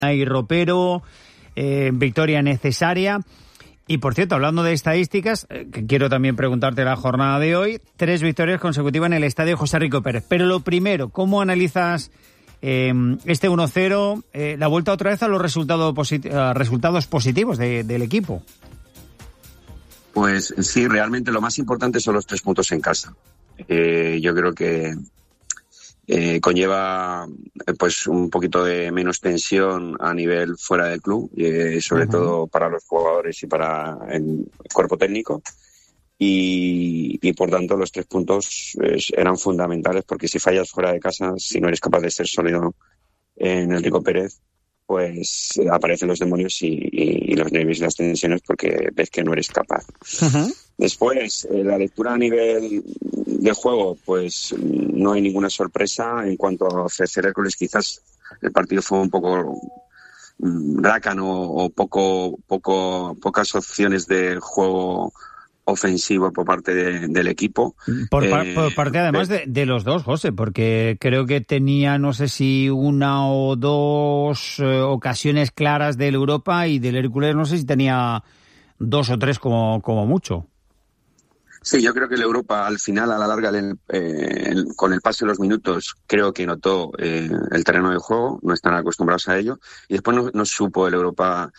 Unai Ropero, victoria necesaria. Y por cierto, hablando de estadísticas, que quiero también preguntarte la jornada de hoy, 3 victorias consecutivas en el estadio José Rico Pérez. Pero lo primero, ¿cómo analizas este 1-0, la vuelta otra vez a los resultados positivos del equipo? Pues sí, realmente lo más importante son los 3 puntos en casa. Yo creo que conlleva pues un poquito de menos tensión a nivel fuera del club, sobre todo para los jugadores y para el cuerpo técnico. Y por tanto los 3 puntos eran fundamentales, porque si fallas fuera de casa, si no eres capaz de ser sólido en el Rico Pérez, pues aparecen los demonios y los nervios y las tensiones, porque ves que no eres capaz. Después, la lectura a nivel de juego, pues no hay ninguna sorpresa en cuanto a ofrecer Hércules. Quizás el partido fue un poco rácano o pocas opciones de juego ofensivo por parte del equipo. Por parte además de los dos, José, porque creo que tenía, no sé si 1 o 2 ocasiones claras del Europa, y del Hércules no sé si tenía 2 o 3 como mucho. Sí, yo creo que el Europa al final, a la larga, con el paso de los minutos, creo que notó el terreno de juego, no están acostumbrados a ello, y después no supo el Europa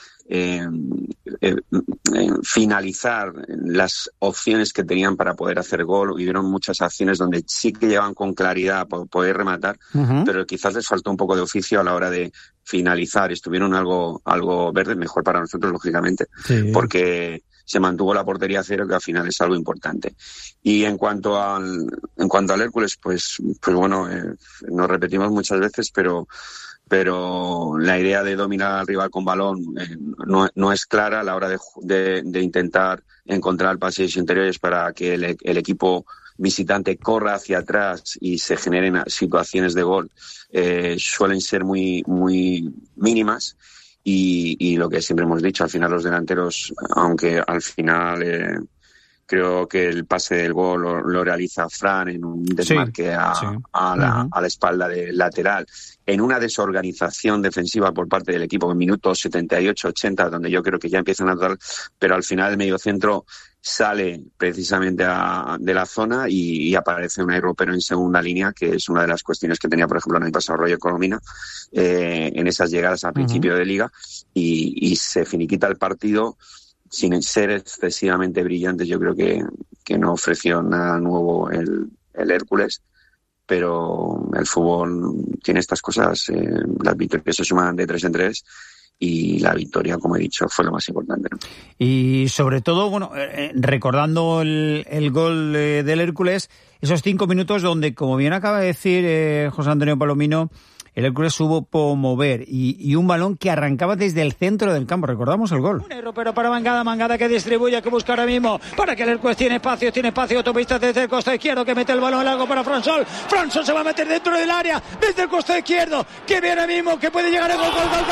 finalizar las opciones que tenían para poder hacer gol. Hubieron muchas acciones donde sí que llegaban con claridad a poder rematar, pero quizás les faltó un poco de oficio a la hora de finalizar. Estuvieron algo verde, mejor para nosotros, lógicamente, porque se mantuvo la portería a 0, que al final es algo importante. Y en cuanto al Hércules, pues bueno, nos repetimos muchas veces, pero la idea de dominar al rival con balón no es clara a la hora de intentar encontrar pasillos interiores para que el equipo visitante corra hacia atrás y se generen situaciones de gol. Suelen ser muy, muy mínimas. Y lo que siempre hemos dicho, al final los delanteros, aunque al final creo que el pase del gol lo realiza Fran en un desmarque a la espalda del lateral, en una desorganización defensiva por parte del equipo en minutos 78-80, donde yo creo que ya empiezan a dar, pero al final el mediocentro sale precisamente de la zona y aparece Unai Ropero en segunda línea, que es una de las cuestiones que tenía, por ejemplo, el año pasado Roger Colomina en esas llegadas al principio de liga, y se finiquita el partido sin ser excesivamente brillantes. Yo creo que no ofreció nada nuevo el Hércules, pero el fútbol tiene estas cosas, las victorias se suman de 3 en 3, y la victoria, como he dicho, fue lo más importante, ¿no? Y sobre todo, bueno, recordando el gol del Hércules, esos 5 minutos donde, como bien acaba de decir José Antonio Palomino, el Hércules supo mover y un balón que arrancaba desde el centro del campo. Recordamos el gol. Pero para Mangada que distribuye, que busca ahora mismo para que el Hércules tiene espacio, autopista desde el costado izquierdo, que mete el balón largo para Fransol se va a meter dentro del área desde el costado izquierdo, que viene ahora mismo, que puede llegar el gol.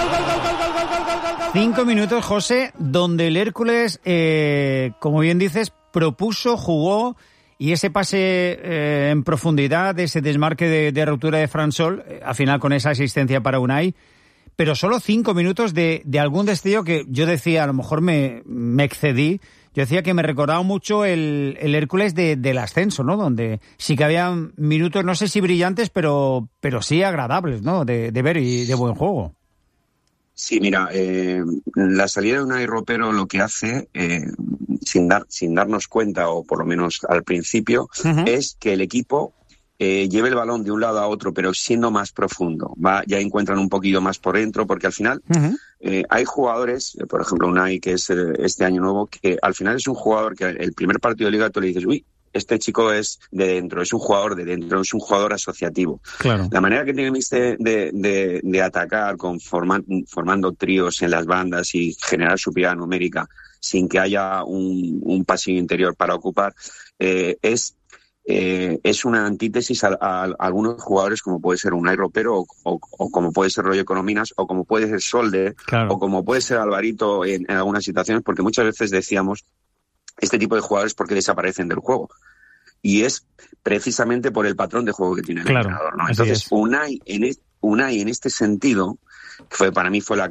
5 minutos, José, donde el Hércules, como bien dices, propuso, jugó. Y ese pase en profundidad, ese desmarque de ruptura de Fransol, al final con esa asistencia para Unai, pero solo 5 minutos de algún destello que yo decía, a lo mejor me excedí, yo decía que me recordaba mucho el Hércules del ascenso, ¿no? Donde sí que había minutos, no sé si brillantes, pero sí agradables, ¿no? De ver y de buen juego. Sí, mira, la salida de Unai Ropero lo que hace, sin darnos cuenta, o por lo menos al principio, es que el equipo lleve el balón de un lado a otro, pero siendo más profundo. Ya encuentran un poquito más por dentro, porque al final hay jugadores, por ejemplo Unai, que es este año nuevo, que al final es un jugador que el primer partido de liga tú le dices, uy, este chico es de dentro, es un jugador de dentro, es un jugador asociativo. Claro. La manera que tiene de atacar, formando tríos en las bandas y generar superioridad numérica sin que haya un pasillo interior para ocupar, es una antítesis a algunos jugadores, como puede ser Unai Ropero o como puede ser Roger Corominas, o como puede ser Solde, o como puede ser Alvarito en algunas situaciones, porque muchas veces decíamos este tipo de jugadores porque desaparecen del juego. Y es precisamente por el patrón de juego que tiene el entrenador, ¿no? Entonces, Unai en este sentido para mí fue la